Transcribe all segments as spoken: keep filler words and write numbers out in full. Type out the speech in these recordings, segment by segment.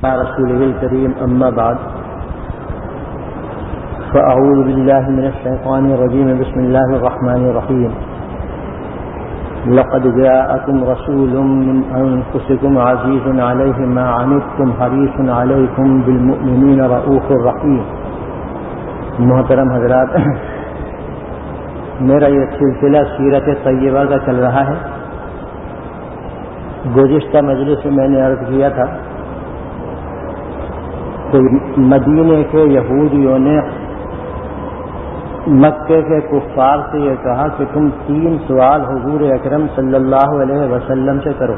رسوله الكريم أما بعد فأعوذ بالله من الشيطان الرجيم بسم الله الرحمن الرحيم لقد جاءكم رسول من أنفسكم عزيز عليه ما عنتم حريص عليكم بالمؤمنين رؤوف رحيم. محترم حضرات، میرا یہ سلسلہ سیرت طیبہ کا چل رہا ہے. گزشتہ مجلس میں میں نے عرض کیا تھا کہ مدینے کے یہودیوں نے مکے کے کفار سے یہ کہا کہ تم تین سوال حضور اکرم صلی اللہ علیہ وسلم سے کرو.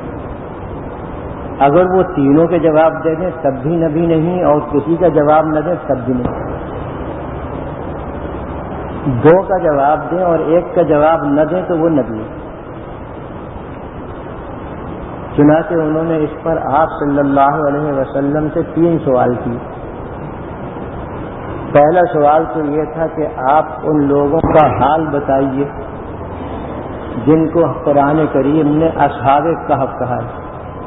اگر وہ تینوں کے جواب دے دیں تب بھی نبی نہیں، اور کسی کا جواب نہ دیں تب بھی نہیں. دو کا جواب دیں اور ایک کا جواب نہ دیں تو وہ نبی. چنانچہ انہوں نے اس پر آپ صلی اللہ علیہ وسلم سے تین سوال کیے. پہلا سوال تو یہ تھا کہ آپ ان لوگوں کا حال بتائیے جن کو قرآن کریم نے اصحاب کہف کہا ہے.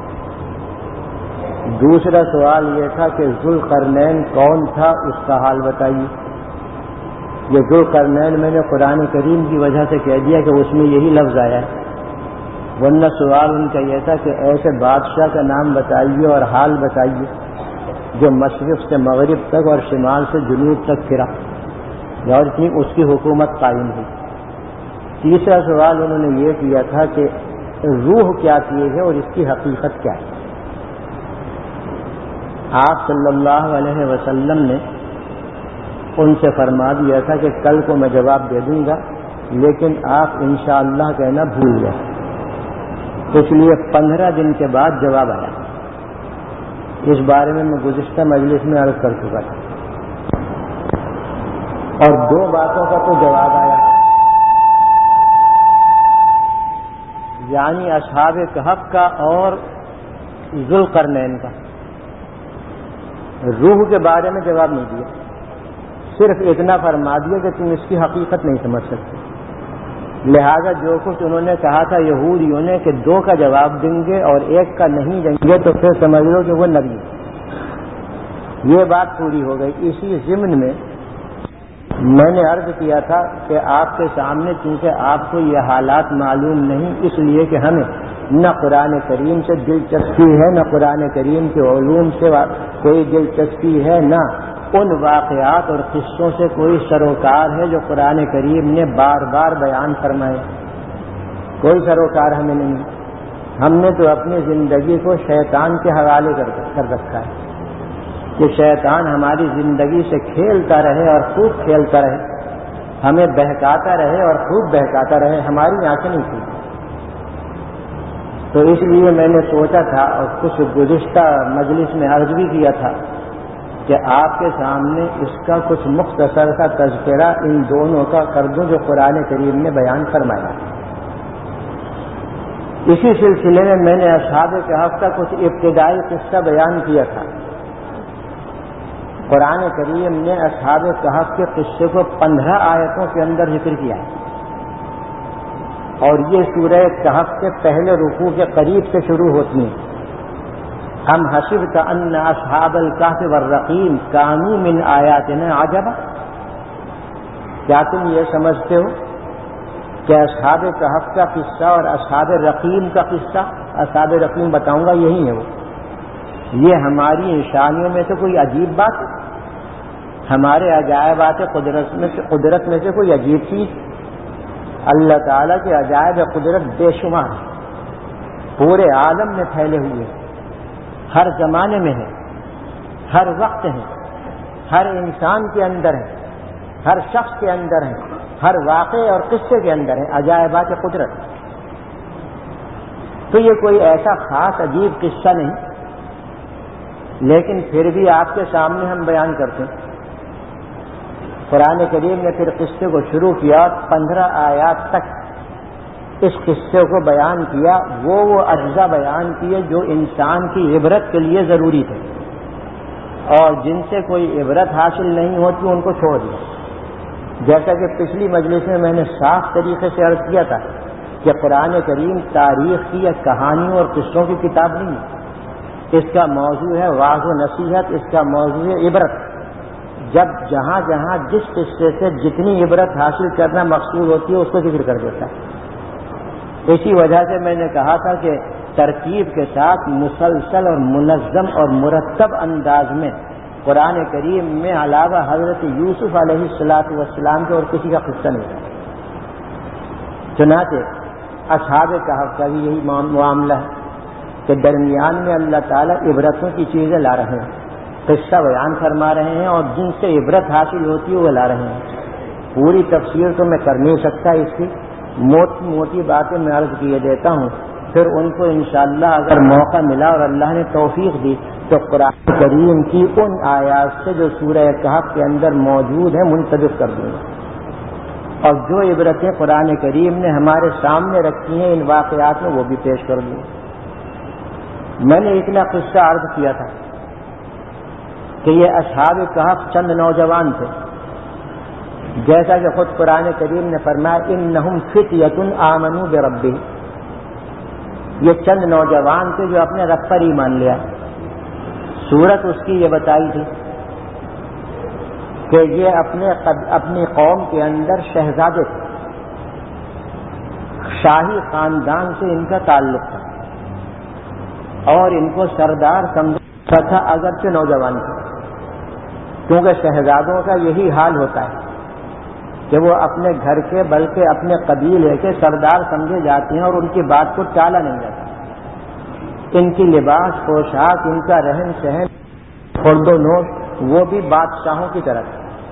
دوسرا سوال یہ تھا کہ ذوالقرنین کون تھا، اس کا حال بتائیے. یہ ذوالقرنین میں نے قرآن کریم کی وجہ سے کہہ دیا کہ اس میں یہی لفظ آیا ہے، ورنہ سوال ان کا یہ تھا کہ ایسے بادشاہ کا نام بتائیے اور حال بتائیے جو مشرق سے مغرب تک اور شمال سے جنوب تک پھرا اور اتنی اس کی حکومت قائم ہوئی. تیسرا سوال انہوں نے یہ کیا تھا کہ روح کیا چیز ہے اور اس کی حقیقت کیا ہے. آپ صلی اللہ علیہ وسلم نے ان سے فرما دیا تھا کہ کل کو میں جواب دے دوں گا، لیکن آپ انشاءاللہ کہنا بھول گئے. اس لیے پندرہ دن کے بعد جواب آیا. اس بارے میں میں گزشتہ مجلس میں عرض کر چکا تھا. اور دو باتوں کا تو جواب آیا، یعنی اصحاب کہف کا اور ذوالقرنین کا. روح کے بارے میں جواب نہیں دیا، صرف اتنا فرما دیا کہ تم اس کی حقیقت نہیں سمجھ سکتے. لہذا جو کچھ انہوں نے کہا تھا یہودیوں نے کہ دو کا جواب دیں گے اور ایک کا نہیں دیں گے تو پھر سمجھ لو کہ وہ نبی ہے. یہ بات پوری ہو گئی. اسی ضمن میں میں نے عرض کیا تھا کہ آپ کے سامنے چونکہ آپ کو یہ حالات معلوم نہیں، اس لیے کہ ہمیں نہ قرآن کریم سے دلچسپی ہے، نہ قرآن کریم کے علوم سے کوئی دلچسپی ہے، نہ ان واقعات اور قصوں سے کوئی سروکار ہے جو قرآن کریم نے بار بار بیان فرمائے. کوئی سروکار ہمیں نہیں. ہم نے تو اپنی زندگی کو شیطان کے حوالے کر رکھا ہے کہ شیطان ہماری زندگی سے کھیلتا رہے اور خوب کھیلتا رہے، ہمیں بہکاتا رہے اور خوب بہکاتا رہے، ہماری آنکھیں نہیں کھلتی. تو اس لیے میں نے سوچا تھا اور کچھ گزشتہ مجلس میں عرض بھی کیا تھا کہ آپ کے سامنے اس کا کچھ مختصر سا تذکرہ ان دونوں کا کر دوں جو قرآن کریم نے بیان فرمایا. اسی سلسلے میں میں نے اصحاب کہف کا کچھ ابتدائی قصہ بیان کیا تھا. قرآن کریم نے اصحاب کہف کے قصے کو پندرہ آیتوں کے اندر ذکر کیا ہے، اور یہ سورہ کہف کے پہلے رکوع کے قریب سے شروع ہوتی ہیں. ہم حسبت ان اصحاب الکہف والرقیم کانوا من آیاتنا عجبا. کیا تم یہ سمجھتے ہو کہ اصحاب کہف کا قصہ اور اصحاب رقیم کا قصہ، اصحاب رقیم بتاؤں گا یہی ہے وہ، یہ ہماری نشانیوں میں سے کوئی عجیب بات ہے، ہمارے عجائبات قدرت میں سے قدرت میں سے کوئی عجیب چیز؟ اللہ تعالیٰ کے عجائب قدرت بے شمار ہیں، پورے عالم میں پھیلے ہوئے ہیں، ہر زمانے میں ہے، ہر وقت ہے، ہر انسان کے اندر ہے، ہر شخص کے اندر ہے، ہر واقعے اور قصے کے اندر ہے عجائبات قدرت. تو یہ کوئی ایسا خاص عجیب قصہ نہیں، لیکن پھر بھی آپ کے سامنے ہم بیان کرتے ہیں. قرآن کریم نے پھر قصے کو شروع کیا، پندرہ آیات تک اس قصے کو بیان کیا. وہ وہ اجزا بیان کیے جو انسان کی عبرت کے لیے ضروری تھے، اور جن سے کوئی عبرت حاصل نہیں ہوتی ان کو چھوڑ دیا. جیسا کہ پچھلی مجلس میں میں نے صاف طریقے سے عرض کیا تھا کہ قرآن کریم تاریخ کی یا کہانیوں اور قصوں کی کتاب نہیں ہے، اس کا موضوع ہے واعظ و نصیحت، اس کا موضوع ہے عبرت. جب جہاں جہاں جس قصے سے جتنی عبرت حاصل کرنا مقصود ہوتی ہے اس کو ذکر کر دیتا ہے. اسی وجہ سے میں نے کہا تھا کہ ترتیب کے ساتھ مسلسل اور منظم اور مرتب انداز میں قرآن کریم میں علاوہ حضرت یوسف علیہ الصلاۃ والسلام کے اور کسی کا قصہ نہیں تھا. چنانچہ اصحاب کہف کا بھی یہی معاملہ ہے کہ درمیان میں اللہ تعالیٰ عبرتوں کی چیزیں لا رہے ہیں، قصہ بیان فرما رہے ہیں اور جن سے عبرت حاصل ہوتی ہے وہ لا رہے ہیں. پوری تفسیر تو میں کر نہیں سکتا، اس کی موٹی موٹی باتیں میں عرض کیے دیتا ہوں، پھر ان کو انشاءاللہ اگر موقع ملا اور اللہ نے توفیق دی تو قرآن کریم کی ان آیات سے جو سورہ کہف کے اندر موجود ہیں منتخب کر دوں گا، اور جو عبرتیں قرآن کریم نے ہمارے سامنے رکھی ہیں ان واقعات میں وہ بھی پیش کر دوں. میں نے اتنا قصہ عرض کیا تھا کہ یہ اصحاب کہف چند نوجوان تھے، جیسا کہ خود قرآن کریم نے فرمایا انہم فتیۃ آمنوا بربہم. یہ چند نوجوان تھے جو اپنے رب پر ایمان لیا. سورت اس کی یہ بتائی تھی کہ یہ اپنے اپنی قوم کے اندر شہزادے تھے، شاہی خاندان سے ان کا تعلق تھا اور ان کو سردار سمجھا تھا اگرچہ نوجوان تھے، کیونکہ شہزادوں کا یہی حال ہوتا ہے کہ وہ اپنے گھر کے بلکہ اپنے قبیلے کے سردار سمجھے جاتے ہیں اور ان کی بات کو ٹالا نہیں جاتا. ان کی لباس پوشاک، ان کا رہن سہن، خورد و نوش وہ بھی بادشاہوں کی طرح.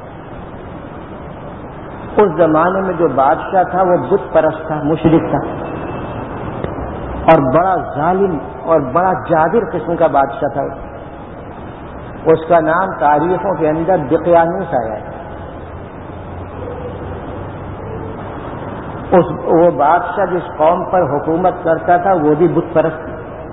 اس زمانے میں جو بادشاہ تھا وہ بت پرست تھا، مشرک تھا اور بڑا ظالم اور بڑا جابر قسم کا بادشاہ تھا. اس کا نام تاریخوں کے اندر دقیانوس آیا ہے. اس وہ بادشاہ جس قوم پر حکومت کرتا تھا وہ بھی بت پرست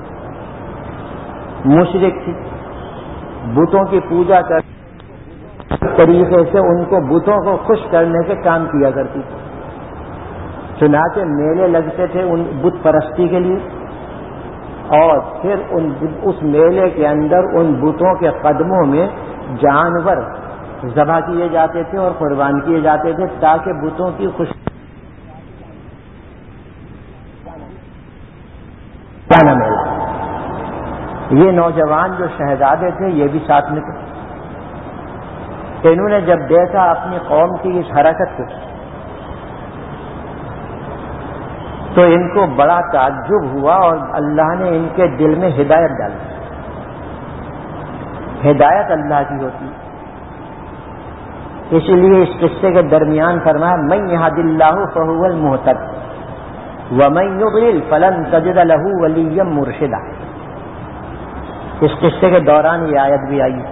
مشرک تھی، بتوں کی پوجا کر طریقے سے ان کو بتوں کو خوش کرنے کے کام کیا کرتی تھی. چنانچہ میلے لگتے تھے ان بت پرستی کے لیے، اور پھر ان اس میلے کے اندر ان بتوں کے قدموں میں جانور ذبح کیے جاتے تھے اور قربان کیے جاتے تھے تاکہ بتوں کی خوش نہ ملا. یہ نوجوان جو شہزادے تھے یہ بھی ساتھ میں تھے. انہوں نے جب دیکھا اپنی قوم کی اس حرکت کو تو ان کو بڑا تعجب ہوا اور اللہ نے ان کے دل میں ہدایت ڈالی. ہدایت اللہ کی ہوتی ہے، اسی لیے اس قصے کے درمیان فرمایا من یہد اللہ فہو المہتد ومن یضلل فلن تجد لہ ولیا مرشدا. اس قصے کے دوران یہ آیت بھی آئی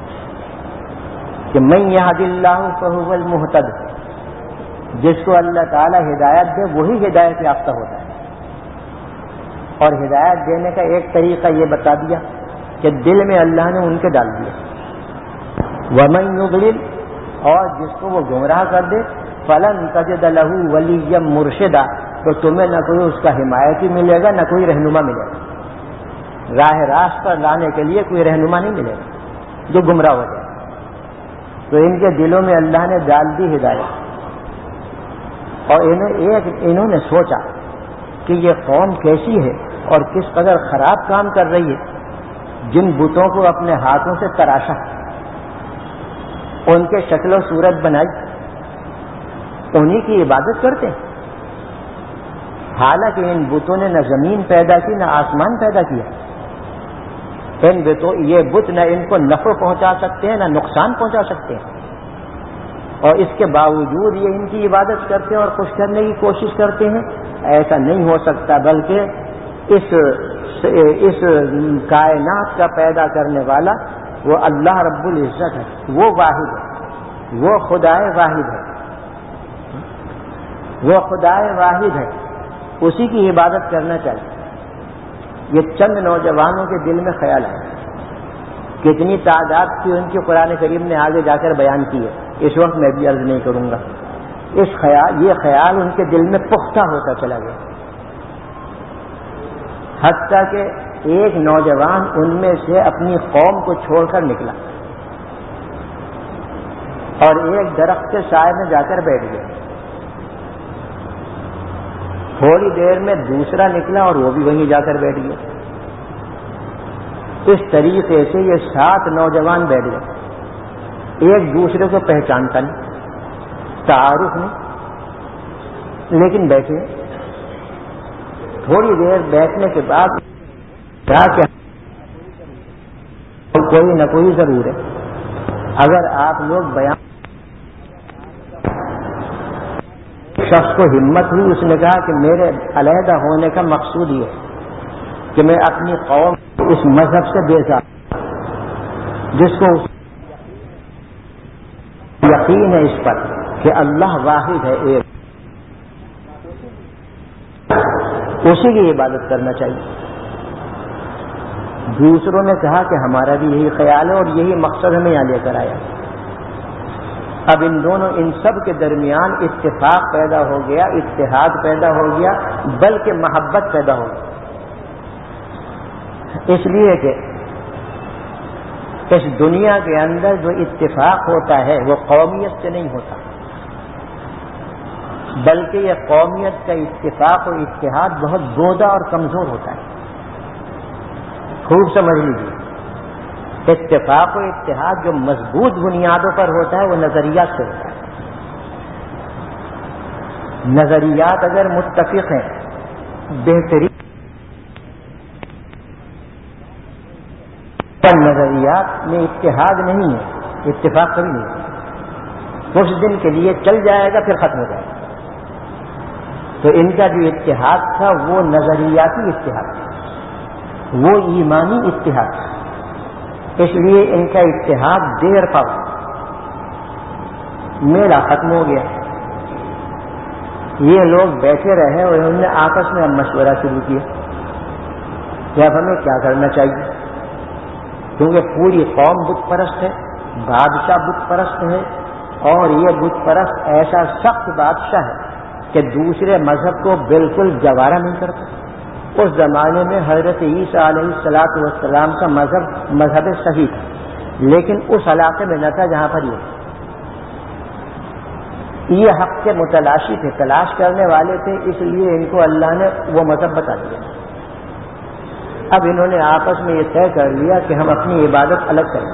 کہ من یہد اللہ فہو المہتد، جس کو اللہ تعالی ہدایت دے وہی ہدایت یافتہ ہوتا ہے. اور ہدایت دینے کا ایک طریقہ یہ بتا دیا کہ دل میں اللہ نے ان کے ڈال دیا. ومن یضلل، اور جس کو وہ گمراہ کر دے فلن تجد لہ ولیا مرشدا، تو تمہیں نہ کوئی اس کا حمایتی ملے گا نہ کوئی رہنما ملے گا. راہ راست پر لانے کے لیے کوئی رہنما نہیں ملے گا جو گمراہ ہو جائے. تو ان کے دلوں میں اللہ نے ڈال دی ہدایت، اور انہوں ایک انہوں نے سوچا کہ یہ قوم کیسی ہے اور کس قدر خراب کام کر رہی ہے. جن بتوں کو اپنے ہاتھوں سے تراشا، ان کے شکل و صورت بنائی، انہی کی عبادت کرتے ہیں، حالانکہ ان بتوں نے نہ زمین پیدا کی نہ آسمان پیدا کیا. ان بتوں یہ بت نہ ان کو نفع پہنچا سکتے ہیں نہ نقصان پہنچا سکتے ہیں، اور اس کے باوجود یہ ان کی عبادت کرتے ہیں اور خوش کرنے کی کوشش کرتے ہیں. ایسا نہیں ہو سکتا، بلکہ اس اس کائنات کا پیدا کرنے والا وہ اللہ رب العزت ہے، وہ واحد ہے، وہ خدائے واحد ہے، وہ خدائے واحد ہے، اسی کی عبادت کرنا چاہیے. یہ چند نوجوانوں کے دل میں خیال آیا. کتنی تعداد کی ان کی قرآن کریم نے آگے جا کر بیان کی ہے، اس وقت میں بھی عرض نہیں کروں گا. اس خیال یہ خیال ان کے دل میں پختہ ہوتا چلا گیا، حتیٰ کہ ایک نوجوان ان میں سے اپنی قوم کو چھوڑ کر نکلا اور ایک درخت کے سائے میں جا کر بیٹھ گیا. تھوڑی دیر میں دوسرا نکلا اور وہ بھی وہیں جا کر بیٹھ گیا. اس طریقے سے یہ سات نوجوان بیٹھ گئے. ایک دوسرے کو پہچانتا نہیں، تعارف نہیں، لیکن بیٹھے. تھوڑی دیر بیٹھنے کے بعد کیا کہ کوئی نہ کوئی ضرور ہے. اگر آپ لوگ بیان شخص کو ہمت ہوئی، اس نے کہا کہ میرے علیحدہ ہونے کا مقصود یہ ہے کہ میں اپنی قوم اس مذہب سے بیزار، جس کو یقین ہے اس پر کہ اللہ واحد ہے، ایک، اسی کی عبادت کرنا چاہیے. دوسروں نے کہا کہ ہمارا بھی یہی خیال ہے اور یہی مقصد ہمیں یہاں لے کر آیا. اب ان دونوں ان سب کے درمیان اتفاق پیدا ہو گیا، اتحاد پیدا ہو گیا، بلکہ محبت پیدا ہو گئی. اس لیے کہ اس دنیا کے اندر جو اتفاق ہوتا ہے وہ قومیت سے نہیں ہوتا، بلکہ یہ قومیت کا اتفاق و اتحاد بہت گودا اور کمزور ہوتا ہے. خوب سمجھ لیجیے، اتفاق و اتحاد جو مضبوط بنیادوں پر ہوتا ہے وہ نظریات سے ہوتا ہے. نظریات اگر متفق ہیں بہترین، نظریات میں اتحاد نہیں ہے، اتفاق کبھی نہیں ہے. کچھ دن کے لیے چل جائے گا پھر ختم ہو جائے گا. تو ان کا جو اتحاد تھا وہ نظریاتی اتحاد تھا، وہ ایمانی اتحاد تھا. اس لیے ان کا اتحاد دیر پا میرا ختم ہو گیا. یہ لوگ بیٹھے رہے اور انہوں نے آپس میں اب مشورہ شروع کیا کہ اب ہمیں کیا کرنا چاہیے، کیونکہ پوری قوم بت پرست ہے، بادشاہ بت پرست ہے، اور یہ بت پرست ایسا سخت بادشاہ ہے کہ دوسرے مذہب کو بالکل گوارا نہیں کرتا. اس زمانے میں حضرت عیسیٰ علیہ الصلاۃ والسلام کا مذہب مذہب صحیح تھا، لیکن اس علاقے میں نہ تھا جہاں پر یہ یہ حق کے متلاشی تھے، تلاش کرنے والے تھے. اس لیے ان کو اللہ نے وہ مذہب بتا دیا. اب انہوں نے آپس میں یہ طے کر لیا کہ ہم اپنی عبادت الگ کریں.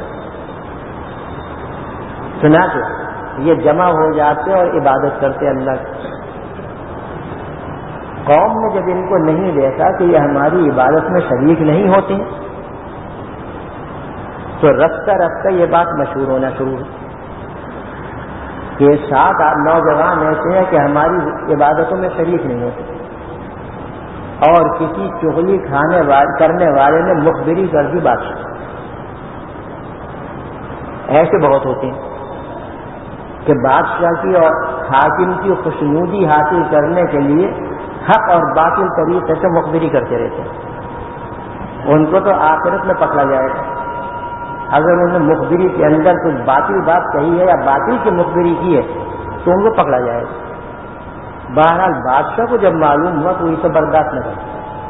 چنانچہ یہ جمع ہو جاتے اور عبادت کرتے اللہ کی. قوم نے جب ان کو نہیں دیکھا کہ یہ ہماری عبادت میں شریک نہیں ہوتے تو رفتہ رفتہ یہ بات مشہور ہونا شروع ہوئی کہ سات نوجوان ایسے ہیں کہ ہماری عبادتوں میں شریک نہیں ہوتے. اور کسی چغلی کھانے والے کرنے والے نے مخبری کر دی بادشاہ. ایسے بہت ہوتے ہیں کہ بادشاہ کی اور حاکم کی خوشنودی حاصل کرنے کے لیے حق اور باطل طریقے سے مخبری کرتے رہتے ہیں. ان کو تو آخرت میں پکڑا جائے گا. اگر انہوں نے مخبری کے اندر کچھ باطل بات کہی ہے یا باطل کی مخبری کی ہے تو ان کو پکڑا جائے گا. بہرحال بادشاہ کو جب معلوم ہوا تو اسے برداشت نہ کرتا.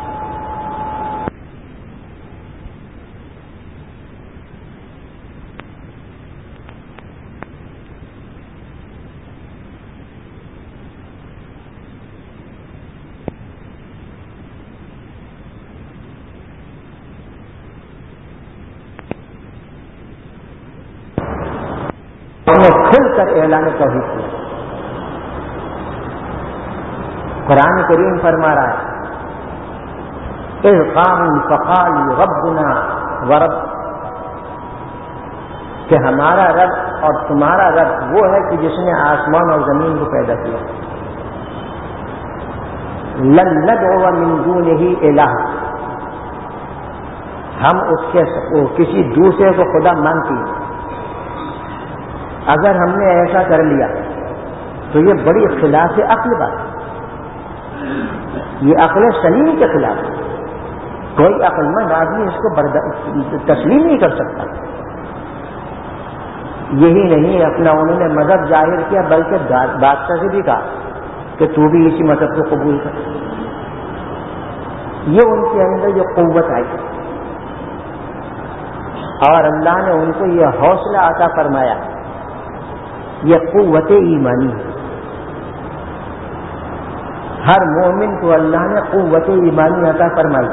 کھل کر اعلان توحید کیا. قرآن کریم فرما رہا ہے اذ قاموا فقالوا ربنا ورب، کہ ہمارا رب اور تمہارا رب وہ ہے کہ جس نے آسمان اور زمین کو پیدا کیا. لن ندعو من دونه الہ، ہم اس کے کسی دوسرے کو خدا مانتی ہیں. اگر ہم نے ایسا کر لیا تو یہ بڑی خلاف عقل بات ہے، یہ عقل سلیم کے خلاف ہے. کوئی عقل مند آدمی اس کو تسلیم نہیں کر سکتا. یہی نہیں اپنا انہوں نے مذہب ظاہر کیا بلکہ بادشاہ سے بھی کہا کہ تو بھی اسی مذہب کو قبول کر. یہ ان کے اندر جو قوت آئی اور اللہ نے ان کو یہ حوصلہ عطا فرمایا، یہ قوت ایمانی ہے۔ ہر مومن کو اللہ نے قوت ایمانی عطا فرمائی۔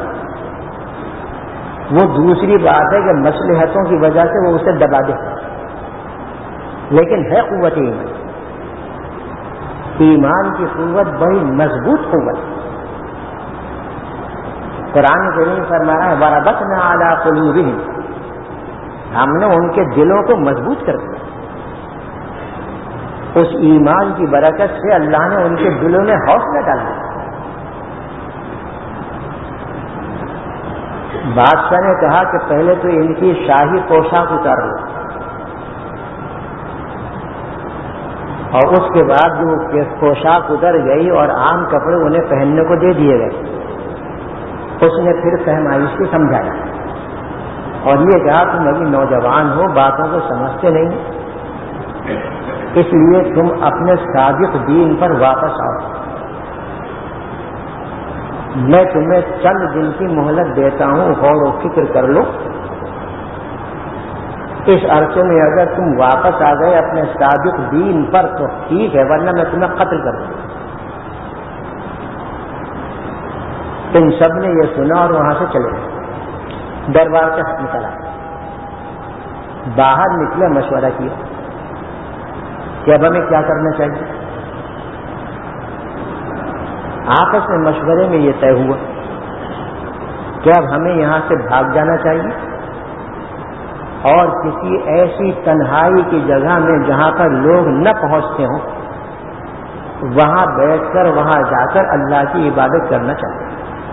وہ دوسری بات ہے کہ مصلحتوں کی وجہ سے وہ اسے دبا دے، لیکن ہے قوت ایمان۔ ایمان کی قوت بڑی مضبوط قوت۔ قرآن کریم فرما رہا ہے وَرَبَطْنَا عَلَىٰ قُلُوبِهِمْ، ہم نے ان کے دلوں کو مضبوط کر دیا۔ اس ایمان کی برکت سے اللہ نے ان کے دلوں میں حوصلہ ڈال دیا۔ بادشاہ نے کہا کہ پہلے تو ان کی شاہی پوشاک اتار لو، اور اس کے بعد جو پوشاک اتر گئی اور عام کپڑے انہیں پہننے کو دے دیے گئے، اس نے پھر فہمائش کی سمجھایا اور یہ کہا تم ابھی نوجوان ہو، باتوں کو سمجھتے نہیں، اس لیے تم اپنے صادق دین پر واپس آؤ۔ میں تمہیں چند دن کی مہلت دیتا ہوں، غور و فکر کر لو، اس عرصے میں اگر تم واپس آ گئے اپنے صادق دین پر تو ٹھیک ہے، ورنہ میں تمہیں قتل کر دوں۔ ان سب نے یہ سنا اور وہاں سے چلے گئے، دربار سے نکلا، باہر نکلے، مشورہ کیا کہ اب ہمیں کیا کرنا چاہیے۔ آپس میں مشورے میں یہ طے ہوا کہ اب ہمیں یہاں سے بھاگ جانا چاہیے اور کسی ایسی تنہائی کی جگہ میں جہاں پر لوگ نہ پہنچتے ہوں وہاں بیٹھ کر، وہاں جا کر اللہ کی عبادت کرنا چاہیے۔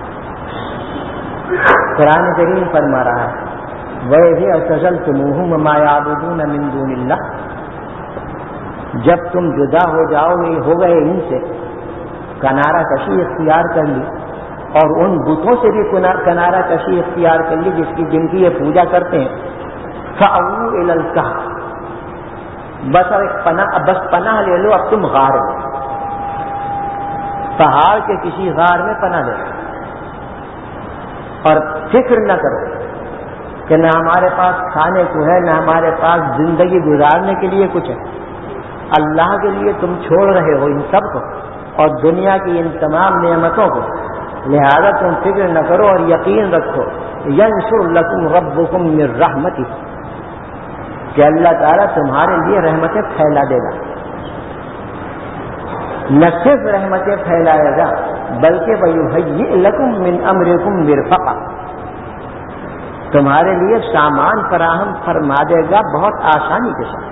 قرآن کریم فرما رہا ہے وَإِذْ اعْتَزَلْتُمُوهُمْ وَمَا يَعْبُدُونَ مِن دُونِ اللَّهِ، جب تم جدا ہو جاؤ گے ہو گئے ان سے، کنارہ کشی اختیار کر لی اور ان بتوں سے بھی کنارہ کشی اختیار کر لی جس کی جن کی یہ پوجا کرتے ہیں، فَأَوُوا إِلَى الْكَهْفِ، بس اب پناہ بس پناہ لے لو، اب تم غار میں، پہاڑ کے کسی غار میں پناہ لے لو اور فکر نہ کرو کہ نہ ہمارے پاس کھانے کو ہے، نہ ہمارے پاس زندگی گزارنے کے لیے کچھ ہے، اللہ کے لیے تم چھوڑ رہے ہو ان سب کو اور دنیا کی ان تمام نعمتوں کو، لہذا تم فکر نہ کرو اور یقین رکھو ینشر لکم ربکم من رحمتہ، کہ اللہ تعالیٰ تمہارے لیے رحمتیں پھیلا دے گا۔ نہ صرف رحمتیں پھیلائے گا بلکہ وَيُهَيِّئْ لَكُم مِّنْ أَمْرِكُمْ مِرْفَقًا، تمہارے لیے سامان فراہم فرما دے گا بہت آسانی کے ساتھ۔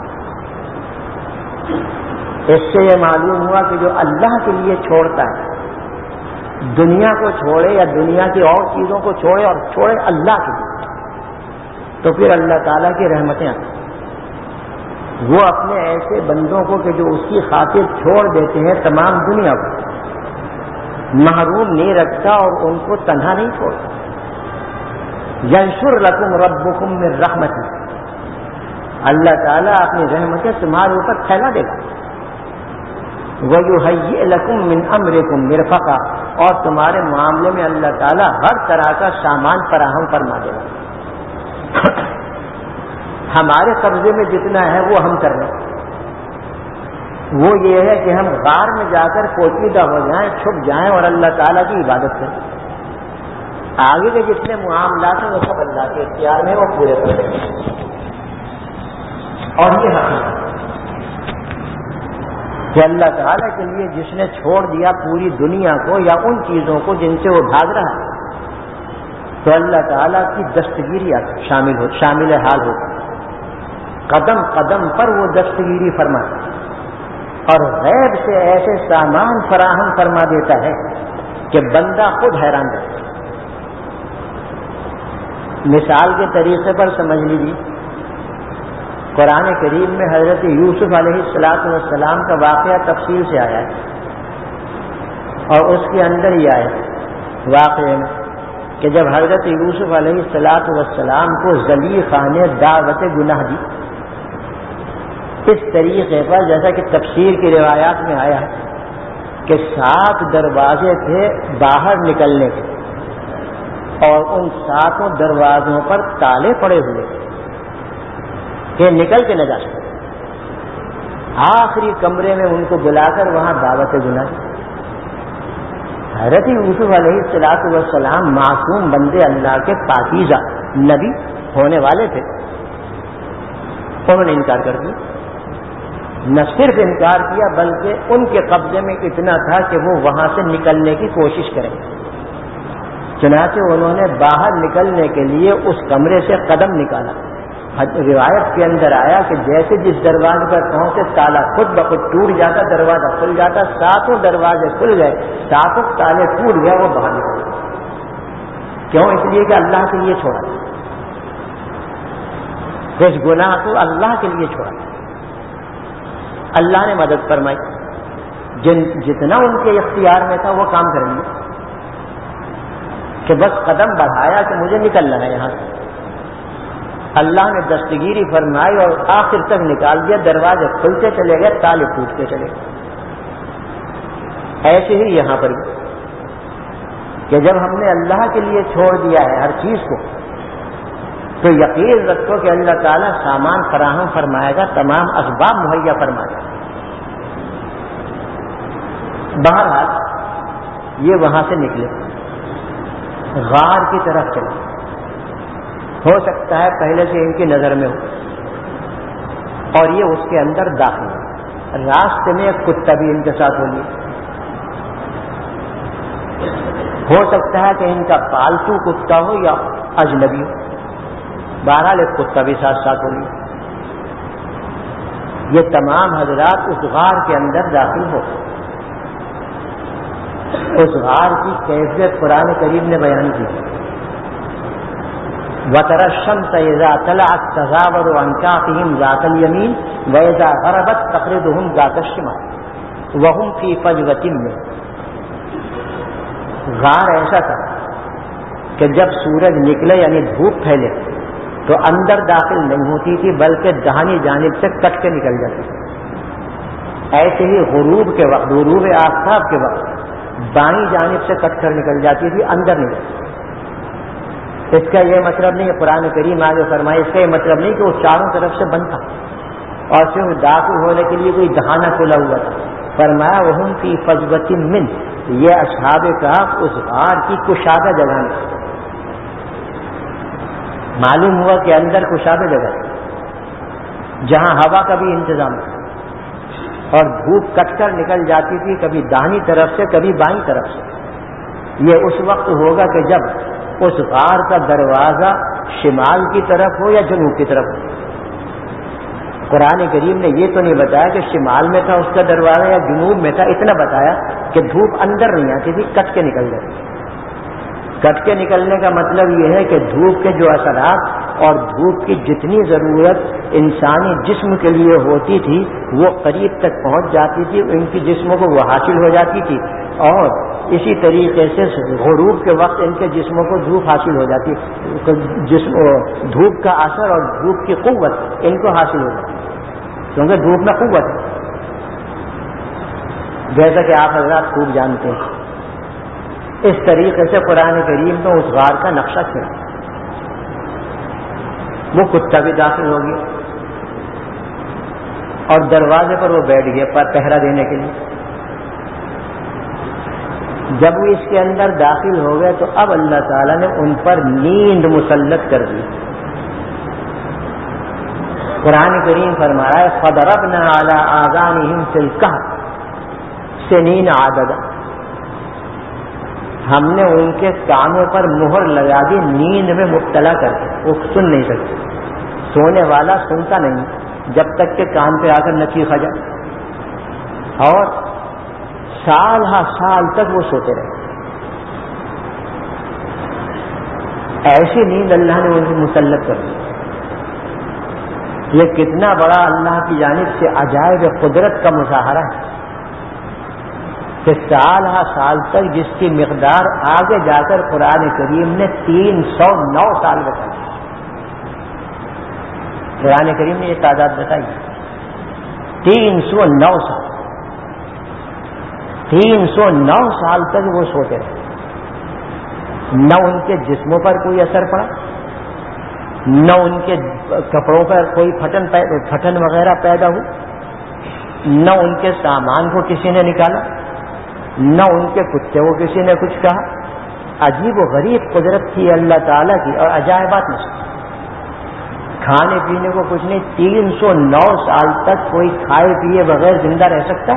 اس سے یہ معلوم ہوا کہ جو اللہ کے لیے چھوڑتا ہے، دنیا کو چھوڑے یا دنیا کی اور چیزوں کو چھوڑے اور چھوڑے اللہ کے لیے، تو پھر اللہ تعالیٰ کی رحمتیں آتی۔ وہ اپنے ایسے بندوں کو کہ جو اس کی خاطر چھوڑ دیتے ہیں تمام دنیا کو، محروم نہیں رکھتا اور ان کو تنہا نہیں چھوڑتا۔ ینشر لکم ربکم من رحمتہ، اللہ تعالیٰ اپنی رحمتیں تمہارے اوپر پھیلا دے گا۔ وَيُهَيِّئْ لَكُم مِّنْ أَمْرِكُمْ مِرْفَقًا، اور تمہارے معاملے میں اللہ تعالیٰ ہر طرح کا سامان فراہم فرما دے گا۔ ہمارے قبضے میں جتنا ہے وہ ہم کر رہے ہیں، وہ یہ ہے کہ ہم غار میں جا کر پوشیدہ ہو جائیں، چھپ جائیں اور اللہ تعالیٰ کی عبادت کریں۔ آگے کے جتنے معاملات ہیں وہ سب اللہ کے اختیار میں، وہ پورے کر دیں گے۔ اور یہ حقیقت کہ اللہ تعالیٰ کے لیے جس نے چھوڑ دیا پوری دنیا کو یا ان چیزوں کو جن سے وہ بھاگ رہا ہے، تو اللہ تعالیٰ کی دستگیری شامل ہو شامل حال ہوتا ہے، قدم قدم پر وہ دستگیری فرماتا ہے اور غیب سے ایسے سامان فراہم فرما دیتا ہے کہ بندہ خود حیران رہتا ہے۔ مثال کے طریقے پر سمجھ لیجیے، قرآن کریم میں حضرت یوسف علیہ الصلاۃ والسلام کا واقعہ تفصیل سے آیا ہے اور اس کے اندر یہ آیا واقعے میں کہ جب حضرت یوسف علیہ الصلاۃ والسلام کو زلیخا نے دعوت گناہ دی، اس طریقے پر جیسا کہ تفسیر کی روایات میں آیا ہے کہ سات دروازے تھے باہر نکلنے کے اور ان ساتوں دروازوں پر تالے پڑے ہوئے، کہ نکل کے نہ جا سکے. آخری کمرے میں ان کو بلا کر وہاں دعوت گناہ. حضرت یوسف علیہ الصلوۃ والسلام معصوم بندے اللہ کے پاکیزہ نبی ہونے والے تھے. انہوں نے انکار کر دیا. نہ صرف انکار کیا بلکہ ان کے قبضے میں اتنا تھا کہ وہ وہاں سے نکلنے کی کوشش کریں. چنانچہ انہوں نے باہر نکلنے کے لیے اس کمرے سے قدم نکالا. روایت کے اندر آیا کہ جیسے جس دروازے پر پہنچے تالا خود بخود ٹوٹ جاتا, دروازہ کھل جاتا. ساتوں دروازے کھل گئے, ساتوں تالے ٹوٹ گئے, وہ باہر نکل گئے. کیوں؟ اس لیے کہ اللہ کے لیے چھوڑا, اس گناہ کو اللہ کے لیے چھوڑا. اللہ نے مدد فرمائی. جن جتنا ان کے اختیار میں تھا وہ کام کریں گے کہ بس قدم بڑھایا کہ مجھے نکلنا ہے یہاں سے. اللہ نے دستگیری فرمائی اور آخر تک نکال دیا. دروازے کھلتے چلے گئے, تالے ٹوٹتے چلے گئے. ایسے ہی یہاں پر بھی کہ جب ہم نے اللہ کے لیے چھوڑ دیا ہے ہر چیز کو, تو یقین رکھو کہ اللہ تعالیٰ سامان فراہم فرمائے گا, تمام اسباب مہیا فرمائے گا. بہرحال یہ وہاں سے نکلے, غار کی طرف چلے. ہو سکتا ہے پہلے سے ان کی نظر میں ہو, اور یہ اس کے اندر داخل ہو. راستے میں ایک کتا بھی ان کے ساتھ ہو لیا. ہو سکتا ہے کہ ان کا پالتو کتا ہو یا اجنبی ہو. بہرحال ایک کتا بھی ساتھ ساتھ ہو لیا. یہ تمام حضرات اس غار کے اندر داخل ہو. اس غار کی کیفیت قرآن کریم نے بیان کی. وَتَرَى الشَّمْسَ إِذَا طَلَعَتْ تَزَاوَرُ عَنْ كَهْفِهِمْ ذَاتَ الْيَمِينِ وَإِذَا غَرَبَتْ تَقْرِضُهُمْ ذَاتَ الشِّمَالِ وَهُمْ فِي فَجْوَةٍ مِّنْهُ. غار ایسا تھا کہ جب سورج نکلے یعنی دھوپ پھیلے تو اندر داخل نہیں ہوتی تھی بلکہ دہانی جانب سے کٹ کے نکل جاتی تھی. ایسے ہی غروب کے وقت, غروب آفتاب کے وقت بائیں جانب سے کٹ کر نکل جاتی تھی, اندر نہیں جاتی. اس کا یہ مطلب نہیں ہے, قرآن کریم آگے فرمائے, اس کا یہ مطلب نہیں کہ وہ چاروں طرف سے بند تھا اور صرف داخل ہونے کے لیے کوئی دہانہ کھلا ہوا تھا. فرمایا وہم فی فجوۃ من, یہ اصحاب کہف اس غار کی کشادہ جگہ میں. معلوم ہوا کہ اندر کشادہ جگہ جہاں ہوا کا بھی انتظام تھا اور دھوپ کٹ کر نکل جاتی تھی, کبھی داہنی طرف سے کبھی بائیں طرف سے. یہ اس وقت ہوگا کہ جب اس غار کا دروازہ شمال کی طرف ہو یا جنوب کی طرف ہو. قرآن کریم نے یہ تو نہیں بتایا کہ شمال میں تھا اس کا دروازہ یا جنوب میں تھا, اتنا بتایا کہ دھوپ اندر نہیں آتی تھی, کٹ کے نکل جاتی. کٹ کے نکلنے کا مطلب یہ ہے کہ دھوپ کے جو اثرات اور دھوپ کی جتنی ضرورت انسانی جسم کے لیے ہوتی تھی وہ قریب تک پہنچ جاتی تھی, ان کی جسموں کو وہ حاصل ہو جاتی تھی. اور اسی طریقے سے غروب کے وقت ان کے جسموں کو دھوپ حاصل ہو جاتی, جسم دھوپ کا اثر اور دھوپ کی قوت ان کو حاصل ہو جاتی, کیونکہ دھوپ میں قوت ہے. جیسا کہ آپ حضرات خوب جانتے ہیں, اس طریقے سے قرآن کریم میں اس غار کا نقشہ کیا. وہ کتا بھی داخل ہو گیا اور دروازے پر وہ بیٹھ گیا پر پہرا دینے کے لیے. جب وہ اس کے اندر داخل ہو گئے تو اب اللہ تعالیٰ نے ان پر نیند مسلط کر دی. قرآن کریم فرما رہا ہے فَضَرَبْنَا عَلَىٰ آذَانِهِمْ فِي الْكَهْفِ سِنِينَ عَدَدًا, ہم نے ان کے کانوں پر مہر لگا دی نیند میں مبتلا کر کے. وہ سن نہیں سکتے, سونے والا سنتا نہیں جب تک کہ کان پہ آ کر نہ چیخا جائے, اور سال ہا سال تک وہ سوتے رہے. ایسی نیند اللہ نے ان کو مسلط کر دی. یہ کتنا بڑا اللہ کی جانب سے عجائب قدرت کا مظاہرہ ہے کہ سال ہا سال تک جس کی مقدار آگے جا کر قرآن کریم نے تین سو نو سال بتائی. قرآن کریم نے یہ تعداد بتائی, تین سو نو سال. تین سو نو سال تک وہ سوتے رہے, نہ ان کے جسموں پر کوئی اثر پڑا نہ ان کے کپڑوں پر کوئی پھٹن پھٹن وغیرہ پیدا ہو، نہ ان کے سامان کو کسی نے نکالا، نہ ان کے کتے کو کسی نے کچھ کہا. عجیب و غریب قدرت تھی اللہ تعالیٰ کی اور عجائبات میں سے. کھانے پینے کو کچھ نہیں، تین سو نو سال تک کوئی کھائے پیے بغیر زندہ رہ سکتا،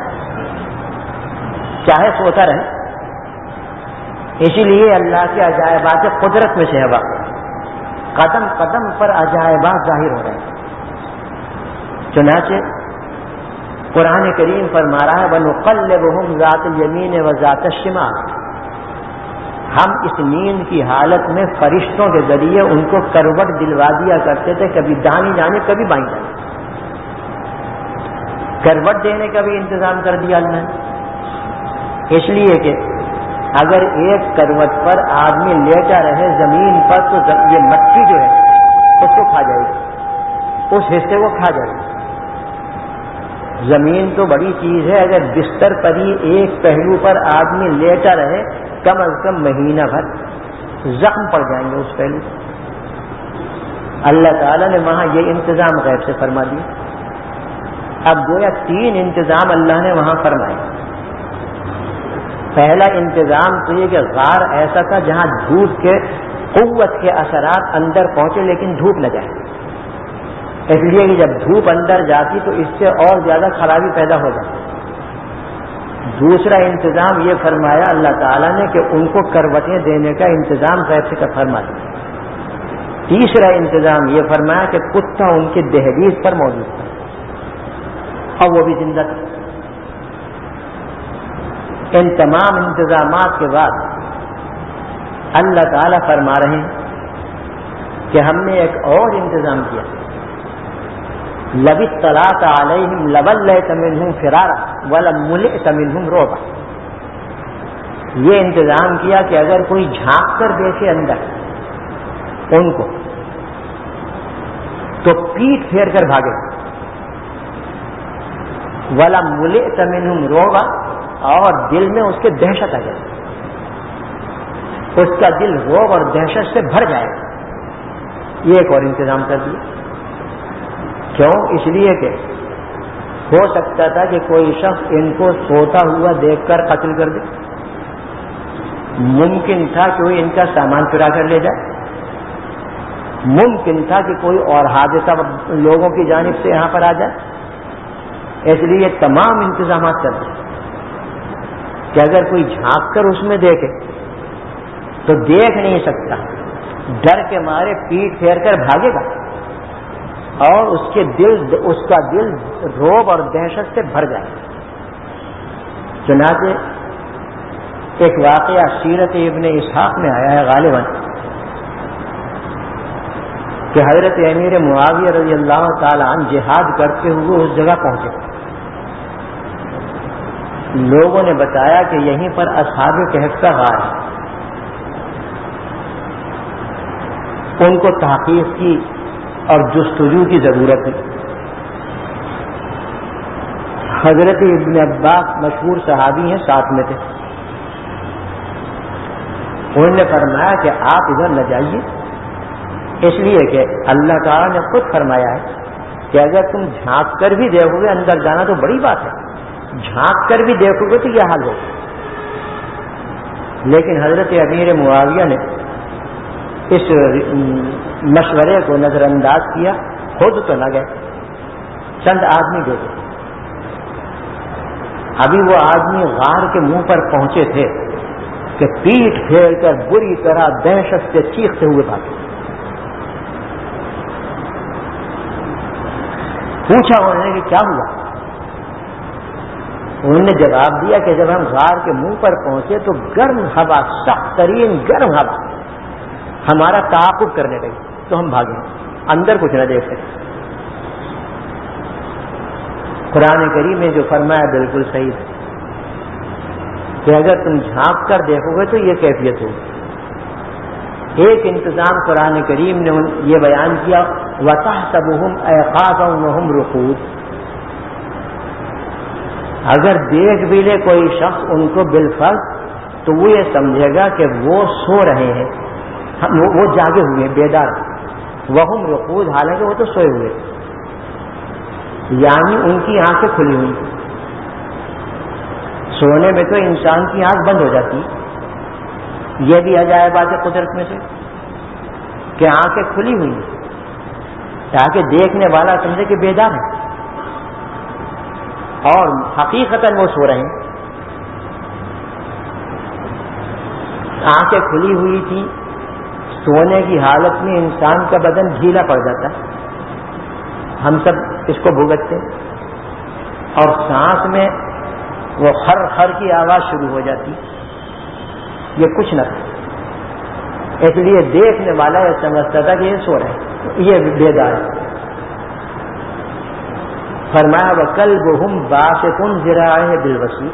چاہے سوتا رہے. اسی لیے اللہ کے عجائبات قدرت میں سے ہے واقع. قدم قدم پر عجائبات ظاہر ہو رہے ہیں. چنانچہ قرآن کریم فرما رہا ہے وَنُقَلِّبُهُمْ ذَاتَ الْيَمِينِ وَذَاتَ الشِّمَالِ، ہم اس نیند کی حالت میں فرشتوں کے ذریعے ان کو کروٹ دلوا دیا کرتے تھے، کبھی دائیں جانب کبھی بائیں جانب. کروٹ دینے کا بھی انتظام کر دیا اللہ نے، اس لیے کہ اگر ایک کروٹ پر آدمی لیٹا رہے زمین پر تو یہ مٹی جو ہے اس کو کھا جائے گی، اس حصے کو کھا جائے گی. زمین تو بڑی چیز ہے، اگر بستر پر ہی ایک پہلو پر آدمی لیٹا رہے کم از کم مہینہ بھر زخم پڑ جائیں گے اس پہلو. اللہ تعالیٰ نے وہاں یہ انتظام غیب سے فرما دیا. اب گویا تین انتظام اللہ نے وہاں فرمائے. پہلا انتظام تو یہ کہ غار ایسا تھا جہاں دھوپ کے قوت کے اثرات اندر پہنچے لیکن دھوپ نہ جائے، اس لیے کہ جب دھوپ اندر جاتی تو اس سے اور زیادہ خرابی پیدا ہو جاتی. دوسرا انتظام یہ فرمایا اللہ تعالیٰ نے کہ ان کو کروٹیں دینے کا انتظام غیب سے فرما دیا. تیسرا انتظام یہ فرمایا کہ کتا ان کی دہلیز پر موجود تھا اور وہ بھی زندہ تھا. ان تمام انتظامات کے بعد اللہ تعالیٰ فرما رہے ہیں کہ ہم نے ایک اور انتظام کیا. لَبِ اطَّلَعْتَ عَلَيْهِمْ لَوَلَّيْتَ مِنْهُمْ فِرَارًا وَلَمُلِئْتَ مِنْهُمْ رُعْبًا. یہ انتظام کیا کہ اگر کوئی جھانک کر دیکھے اندر ان کو تو پیٹ پھیر کر بھاگے. وَلَمُلِئْتَ مِنْهُمْ رُعْبًا، اور دل میں اس کے دہشت آ جائے، اس کا دل روب اور دہشت سے بھر جائے. یہ ایک اور انتظام کر دیا. کیوں؟ اس لیے کہ ہو سکتا تھا کہ کوئی شخص ان کو سوتا ہوا دیکھ کر قتل کر دے، ممکن تھا کہ کوئی ان کا سامان چرا کر لے جائے، ممکن تھا کہ کوئی اور حادثہ لوگوں کی جانب سے یہاں پر آ جائے. اس لیے تمام انتظامات کر دیے کہ اگر کوئی جھانک کر اس میں دیکھے تو دیکھ نہیں سکتا، ڈر کے مارے پیٹ پھیر کر بھاگے گا اور اس کے دل اس کا دل روب اور دہشت سے بھر جائے. چنانچہ ایک واقعہ سیرت ابن اسحاق میں آیا ہے غالباً کہ حضرت امیر معاویہ رضی اللہ تعالی عنہ جہاد کرتے ہوئے اس جگہ پہنچے. لوگوں نے بتایا کہ یہیں پر اصحاب کہف کا غار ہے. ان کو تحقیق کی اور جستجو کی ضرورت ہے. حضرت ابن عباس مشہور صحابی ہیں، ساتھ میں تھے. انہوں نے فرمایا کہ آپ ادھر نہ جائیے، اس لیے کہ اللہ تعالیٰ نے خود فرمایا ہے کہ اگر تم جھانک کر بھی دیکھو گے اندر جانا تو بڑی بات ہے، جھانک کر بھی دیکھو گے تو یہ حال ہوگا. لیکن حضرت امیر معاویہ نے اس مشورے کو نظر انداز کیا. خود تو نہ گئے، چند آدمی گئے. ابھی وہ آدمی غار کے منہ پر پہنچے تھے کہ پیٹ پھیر کر بری طرح دہشت سے چیختے ہوئے بھاگے. پوچھا انہوں نے کہ کیا ہوا؟ انہوں نے جواب دیا کہ جب ہم غار کے منہ پر پہنچے تو گرم ہوا، سخت ترین گرم ہوا ہمارا تعاقب کرنے لگی تو ہم بھاگے، اندر کچھ نہ دیکھ سکے. قرآن کریم میں جو فرمایا بالکل صحیح ہے کہ اگر تم جھانک کر دیکھو گے تو یہ کیفیت ہوگی. ایک انتظام قرآن کریم نے یہ بیان کیا وَتَحْسَبُهُمْ أَيْقَاظًا وَهُمْ رُقُودٌ. اگر دیکھ بھی لے کوئی شخص ان کو بالفرض تو وہ یہ سمجھے گا کہ وہ سو رہے ہیں، وہ جاگے ہوئے بیدار. وہم رقود، حالانکہ وہ تو سوئے ہوئے تھے، یعنی ان کی آنکھیں کھلی ہوئی تھیں. سونے میں تو انسان کی آنکھ بند ہو جاتی. یہ بھی عجائبات قدرت میں سے کہ آنکھیں کھلی ہوئی ہیں تاکہ دیکھنے والا سمجھے کہ بیدار ہے، اور حقیقتاً وہ سو رہے ہیں. آنکھیں کھلی ہوئی تھی. سونے کی حالت میں انسان کا بدن ڈھیلا پڑ جاتا ہے، ہم سب اس کو بھگتتے ہیں، اور سانس میں وہ خر خر کی آواز شروع ہو جاتی. یہ کچھ نہ تھا، اس لیے دیکھنے والا یہ سمجھتا تھا کہ یہ سو رہے ہیں، یہ بیدار ہے. فرمایا وَكَلْبُهُمْ بَاسِطٌ ذِرَاعَيْهِ بِالْوَصِيدِ،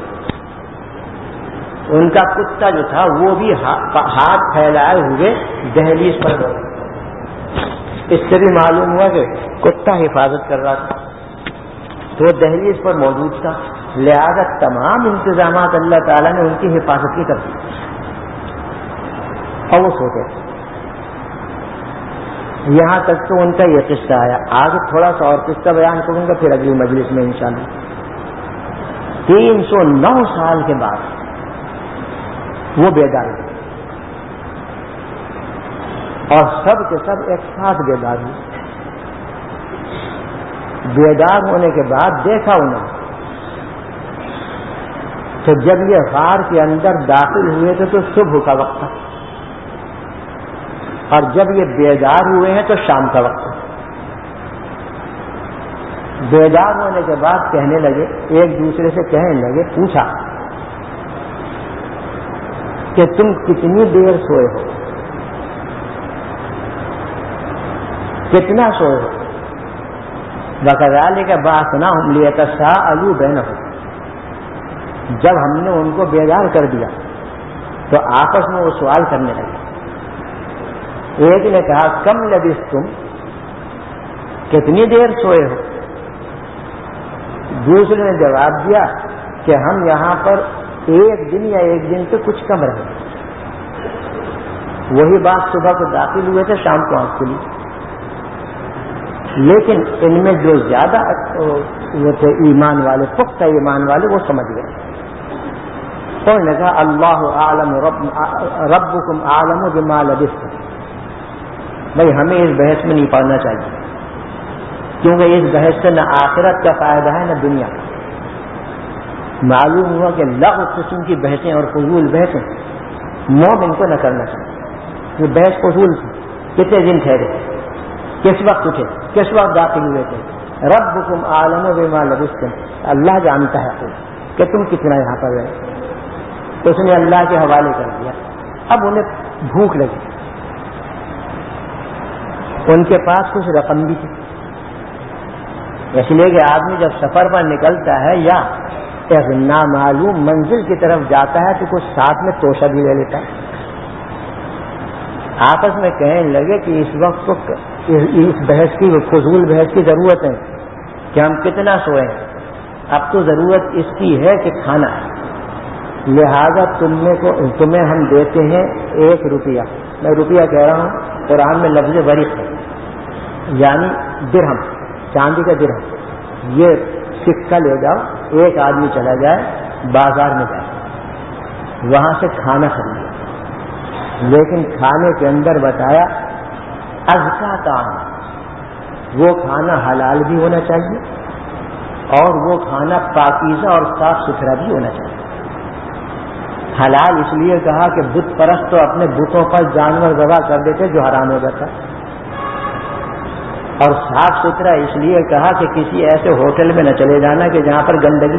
ان کا کتا جو تھا وہ بھی ہاتھ پھیلائے ہوئے دہلیز پر گیا. اس سے بھی معلوم ہوا کہ کتا حفاظت کر رہا تھا، تو وہ دہلیز پر موجود تھا، لہذا تمام انتظامات اللہ تعالیٰ نے ان کی حفاظت کی کر دی اور وہ سوتے تھے. یہاں تک تو ان کا یہ قصہ آیا. آگے تھوڑا سا اور قصہ بیان کروں گا پھر اگلی مجلس میں انشاءاللہ. تین سو نو سال کے بعد وہ بیدار ہوئے، اور سب کے سب ایک ساتھ بیدار ہوئے. بیدار ہونے کے بعد دیکھا انہوں تو جب یہ غار کے اندر داخل ہوئے تھے تو صبح کا وقت تھا، اور جب یہ بیدار ہوئے ہیں تو شام کا وقت ہے. بیدار ہونے کے بعد کہنے لگے، ایک دوسرے سے کہنے لگے، پوچھا کہ تم کتنی دیر سوئے ہو، کتنا سوئے ہو؟ وَكَذَلِكَ بَعَثْنَاهُمْ لِيَتَسَاءَلُوا بَيْنَهُمْ، جب ہم نے ان کو بیدار کر دیا تو آپس میں وہ سوال کرنے لگے. ایک نے کہا کم لبثتم، کتنی دیر سوئے ہو؟ دوسرے نے جواب دیا کہ ہم یہاں پر ایک دن یا ایک دن سے کچھ کم رہے. وہی بات صبح کو داخل ہوئے تھے، شام کو آنکھ کھلی. لیکن ان میں جو زیادہ وہ تھے ایمان والے، پختہ ایمان والے، وہ سمجھ گئے. انہوں نے کہا اللہ اعلم ربکم اعلم بما لبثتم. بھائی ہمیں اس بحث میں نہیں پڑھنا چاہیے، کیونکہ اس بحث سے نہ آخرت کا فائدہ ہے نہ دنیا. معلوم ہوا کہ لغو قسم کی بحثیں اور فضول بحثیں مومن کو نہ کرنا چاہیے. یہ بحث فضول تھی. کتنے دن ٹھہرے، کس وقت اٹھے، کس وقت داخل ہوئے تھے. ربکم اعلم بما لبثتم، اللہ جانتا ہے کہ تم کتنا یہاں پر رہے. اس نے اللہ کے حوالے کر دیا. اب انہیں بھوک لگی، ان کے پاس کچھ رقم بھی تھی. اس لیے کہ آدمی جب سفر پر نکلتا ہے یا ایک نامعلوم منزل کی طرف جاتا ہے تو کچھ ساتھ میں توشہ بھی لے لیتا ہے. آپس میں کہنے لگے کہ اس وقت تو اس بحث کی، فضول بحث کی ضرورت ہے کہ ہم کتنا سوئیں. اب تو ضرورت اس کی ہے کہ کھانا ہے، لہذا تمہیں کو تمہیں ہم دیتے ہیں ایک روپیہ. میں روپیہ کہہ رہا ہوں، قرآن میں لفظ ورق ہے، یعنی درہم، چاندی کا درہم. یہ سکہ لے جاؤ، ایک آدمی چلا جائے بازار میں جائے، وہاں سے کھانا خریدے. لیکن کھانے کے اندر بتایا ازکا طعام، وہ کھانا حلال بھی ہونا چاہیے اور وہ کھانا پاکیزہ اور صاف ستھرا بھی ہونا چاہیے. حلال اس لیے کہا کہ بت پرست تو اپنے بتوں پر جانور ذبح کر دیتے جو حرام ہو جاتا، اور صاف ستھرا اس لیے کہا کہ کسی ایسے ہوٹل میں نہ چلے جانا کہ جہاں پر گندگی.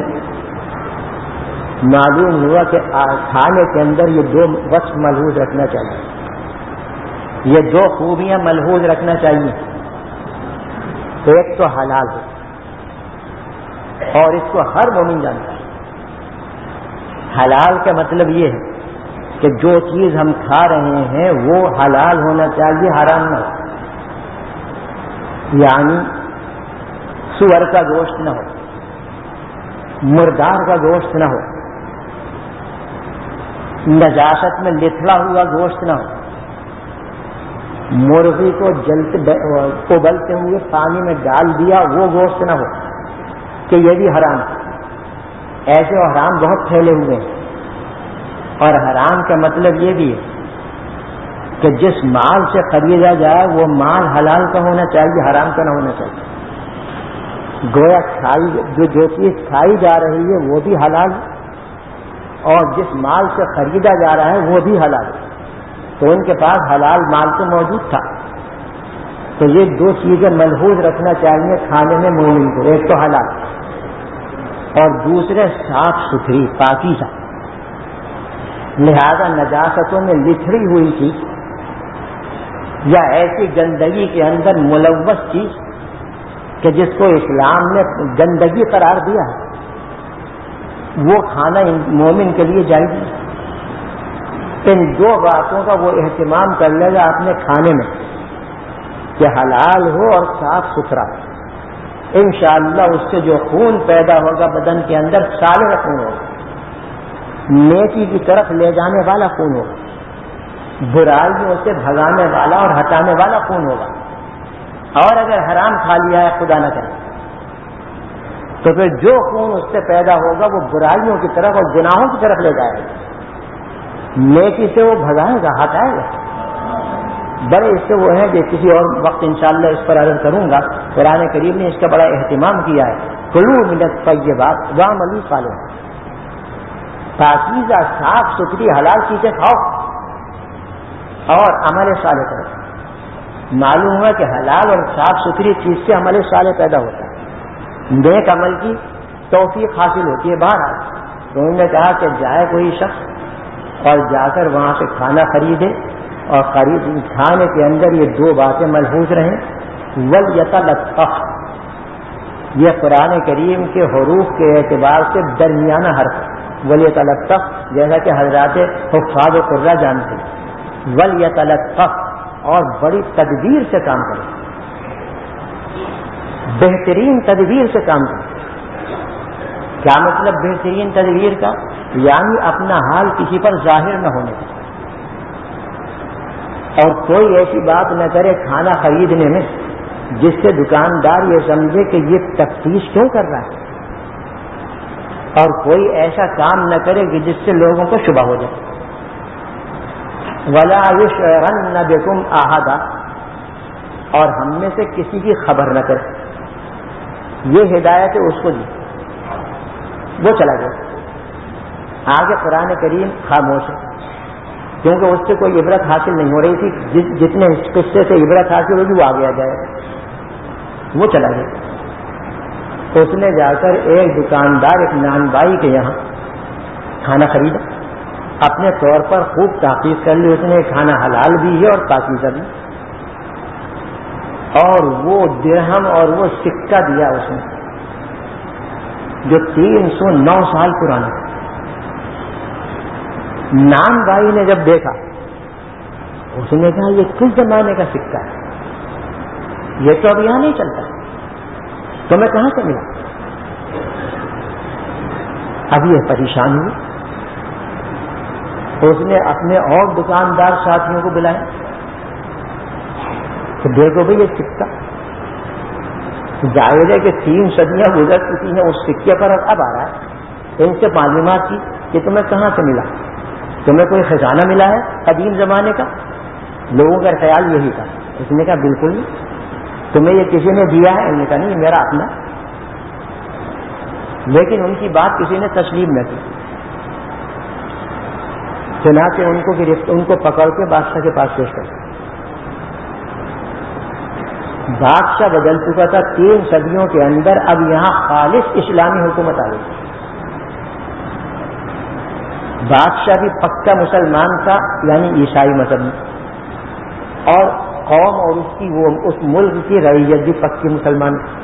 معلوم ہوا کہ کھانے کے اندر یہ دو وصف ملحوظ رکھنا چاہیے، یہ دو خوبیاں ملحوظ رکھنا چاہیے. ایک تو حلال ہو، اور اس کو ہر مومن جانتا ہے. حلال کا مطلب یہ ہے کہ جو چیز ہم کھا رہے ہیں وہ حلال ہونا چاہیے، حرام نہ ہو. یعنی سور کا گوشت نہ ہو، مردار کا گوشت نہ ہو، نجاست میں لتھڑا ہوا گوشت نہ ہو، مرغی کو جلتے ابلتے ہوئے پانی میں ڈال دیا وہ گوشت نہ ہو کہ یہ بھی حرام. ایسے حرام بہت پھیلے ہوئے ہیں. اور حرام کا مطلب یہ بھی ہے کہ جس مال سے خریدا جائے وہ مال حلال کا ہونا چاہیے, حرام کا نہ ہونا چاہیے. گویا کھائی جو جو چیز کھائی جا رہی ہے وہ بھی حلال ہے اور جس مال سے خریدا جا رہا ہے وہ بھی حلال ہے. تو ان کے پاس حلال مال تو موجود تھا. تو یہ دو چیزیں ملحوظ رکھنا چاہیے کھانے میں مومن کو, ایک تو حلال اور دوسرے صاف ستھری پاکیزہ. لہذا نجاستوں میں لتھڑی ہوئی چیز یا ایسی گندگی کے اندر ملوث چیز کہ جس کو اسلام نے گندگی قرار دیا ہے وہ کھانا مومن کے لیے جائز ہے. ان دو باتوں کا وہ اہتمام کر لے گا اپنے کھانے میں کہ حلال ہو اور صاف ستھرا. انشاءاللہ اس سے جو خون پیدا ہوگا بدن کے اندر صالح خون ہوگا, نیکی کی طرف لے جانے والا خون ہوگا, برائیوں سے بھگانے والا اور ہٹانے والا خون ہوگا. اور اگر حرام کھا لیا ہے خدا نہ کرے تو پھر جو خون اس سے پیدا ہوگا وہ برائیوں کی طرف اور گناہوں کی طرف لے جائے گا. نیکی سے وہ بھگائے گا, ہٹائے گا. بڑے اس سے وہ ہیں کہ کسی اور وقت انشاءاللہ اس پر عرض کروں گا. قرآن کریم نے اس کا بڑا اہتمام کیا ہے. کلوا من الطیبات واعملوا صالحا, پاکیزہ صاف ستھری حلال چیزیں کھاؤ اور عمل صالح کرو. معلوم ہوا کہ حلال اور صاف ستھری چیز سے عمل صالح پیدا ہوتا ہے, نیک عمل کی توفیق حاصل ہوتی ہے. باہر تو انہوں نے کہا کہ جائے کوئی شخص اور جا کر وہاں سے کھانا خریدے اور خرید کھانے کے اندر یہ دو باتیں ملحوظ رہیں. وَلْيَتَلَطَّفْ, یہ قرآن کریم کے حروف کے اعتبار سے درمیانہ حرف. وَلْيَتَلَطَّفْ جیسا کہ حضرات حفاظ و قرہ جانتے ہیں. وَلْيَتَلَطَّفْ اور بڑی تدبیر سے کام کریں, بہترین تدبیر سے کام کریں. کیا مطلب بہترین تدبیر کا؟ یعنی اپنا حال کسی پر ظاہر نہ ہونے کا, اور کوئی ایسی بات نہ کرے کھانا خریدنے میں جس سے دکاندار یہ سمجھے کہ یہ تفتیش کیوں کر رہا ہے, اور کوئی ایسا کام نہ کرے کہ جس سے لوگوں کو شبہ ہو جائے. وَلَا يُشْعِرَنَّ بِكُمْ أَحَدًا, اور ہم میں سے کسی کی خبر نہ کرے. یہ ہدایت اس کو دی, وہ چلا گیا. آگے قرآن کریم خاموش ہے کیونکہ اس سے کوئی عبرت حاصل نہیں ہو رہی تھی. جتنے قصے سے عبرت حاصل ہوگی وہ آگے آ جائے. وہ چلا گیا. اس نے جا کر ایک دکاندار ایک نان بائی کے یہاں کھانا خریدا, اپنے طور پر خوب تحقیق کر لی. اس نے کھانا حلال بھی ہے اور پاکیزہ بھی, اور وہ درہم اور وہ سکہ دیا اس نے جو تین سو نو سال پرانا. نان بھائی نے جب دیکھا اس نے کہا یہ کس زمانے کا سکہ ہے, یہ تو اب یہاں نہیں چلتا, تو میں کہاں سے ملا؟ اب یہ پریشان ہوئی. اس نے اپنے اور دکاندار ساتھیوں کو بلایا تو دیکھو بھائی یہ سکہ ظاہر ہے کہ تین صدیاں گزر چکی ہیں, اس سکے پر اب آ رہا ہے. ان سے معلومات کی کہ تمہیں کہاں سے ملا, تمہیں کوئی خزانہ ملا ہے قدیم زمانے کا؟ لوگوں کا خیال یہی تھا. اس نے کہا بالکل نہیں, تمہیں یہ کسی نے دیا ہے؟ انہوں نے کہا نہیں یہ میرا اپنا. لیکن ان کی بات کسی نے تسلیم نہ کی. چنانچہ ان کو گرفت ان کو پکڑ کے بادشاہ کے پاس پیش کر. بادشاہ بدل چکا تھا تین صدیوں کے اندر. اب یہاں خالص اسلامی حکومت آ گئی. بادشاہ بھی پکا مسلمان تھا یعنی عیسائی مذہب میں, اور قوم اور اس کی وہ اس ملک کی رعیت بھی پکی مسلمان تھی.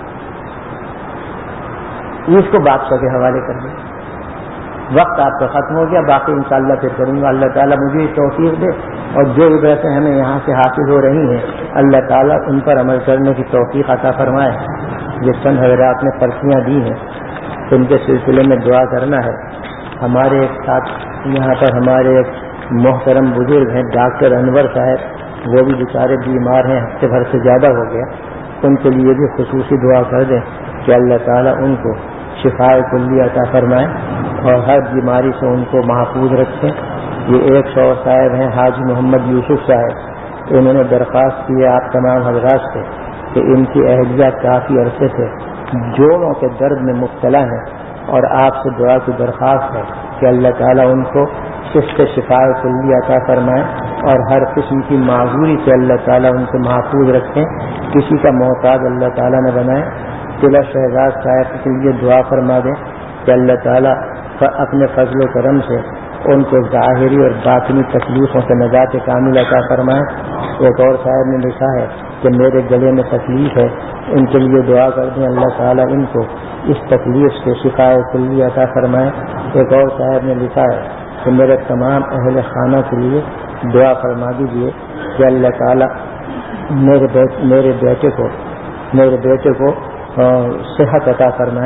اس کو بادشاہ کے حوالے کر دیا. وقت آپ کا ختم ہو گیا, باقی انشاءاللہ پھر کروں گا. اللہ تعالیٰ مجھے توفیق دے, اور جو عبرتیں ہمیں یہاں سے حاصل ہو رہی ہیں اللہ تعالیٰ ان پر عمل کرنے کی توفیق عطا فرمائے. جس چند حضرات نے پرچیاں دی ہیں ان کے سلسلے میں دعا کرنا ہے. ہمارے ایک ساتھ یہاں پر ہمارے ایک محترم بزرگ ہیں ڈاکٹر انور صاحب, وہ بھی بیچارے بیمار ہیں، ہفتے بھر سے زیادہ ہو گیا، ان کے لیے بھی خصوصی دعا کر دیں کہ اللہ تعالیٰ ان کو شفاء کلی عطا فرمائے اور ہر بیماری سے ان کو محفوظ رکھیں۔ یہ ایک شوہر صاحب ہیں حاجی محمد یوسف صاحب، انہوں نے درخواست کی ہے آپ تمام حضرات سے کہ ان کی اہلیہ کافی عرصے سے جوڑوں کے درد میں مبتلا ہیں اور آپ سے دعا کی درخواست ہے کہ اللہ تعالیٰ ان کو اس سے شفاء کلی عطا فرمائے اور ہر قسم کی معذوری سے اللہ تعالیٰ ان کو محفوظ رکھیں، کسی کا محتاج اللہ تعالیٰ نہ بنائے۔ قلعہ شہزاد صاحب کے لیے دعا فرما دیں کہ اللہ تعالیٰ اپنے فضل و کرم سے ان کو ظاہری اور باطنی تکلیفوں سے نجات کامل عطا فرمائے۔ ایک اور صاحب نے لکھا ہے کہ میرے گلے میں تکلیف ہے، ان کے لیے دعا کر دیں اللہ تعالیٰ ان کو اس تکلیف سے شفاء کلی عطا فرمائے۔ ایک اور صاحب نے لکھا ہے کہ میرے تمام اہل خانہ کے لیے دعا فرما دیجیے کہ اللہ تعالیٰ میرے بیٹے میرے بیٹے کو میرے بیٹے کو صحت عطا فرمائے۔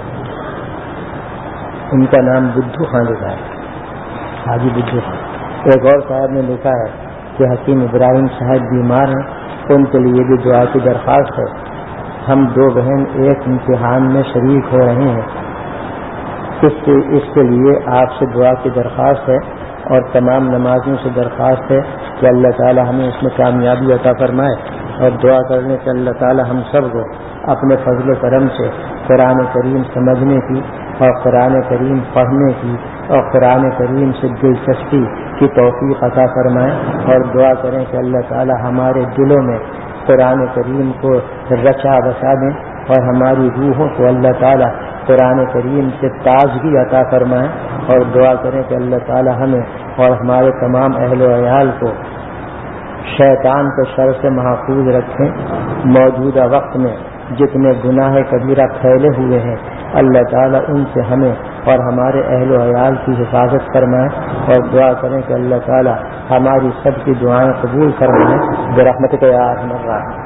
ان کا نام بدھو خان لکھا ہے، حاجی بدھو خان۔ ایک اور صاحب نے لکھا ہے کہ حکیم ابراہیم صاحب بیمار ہیں، ان کے لیے بھی دعا کی درخواست ہے۔ ہم دو بہن ایک امتحان میں شریک ہو رہے ہیں، اس کے اس کے لیے آپ سے دعا کی درخواست ہے اور تمام نمازیوں سے درخواست ہے کہ اللہ تعالی ہمیں اس میں کامیابی عطا فرمائے، اور دعا کرنے سے اللہ تعالی ہم سب کو اپنے فضل و کرم سے قرآن کریم سمجھنے کی اور قرآن کریم پڑھنے کی اور قرآن کریم سے دلچسپی کی توفیق عطا فرمائے، اور دعا کریں کہ اللہ تعالی ہمارے دلوں میں قرآن کریم کو رچا بسا دیں اور ہماری روحوں کو اللہ تعالی قرآن کریم سے تازگی عطا فرمائیں، اور دعا کریں کہ اللہ تعالی ہمیں اور ہمارے تمام اہل و عیال کو شیطان کے شر سے محفوظ رکھیں۔ موجودہ وقت میں جتنے گناہ کبیرہ پھیلے ہوئے ہیں اللہ تعالیٰ ان سے ہمیں اور ہمارے اہل و عیال کی حفاظت فرمائے، اور دعا کریں کہ اللہ تعالیٰ ہماری سب کی دعائیں قبول فرمائے برحمتک یا ارحم الراحمین۔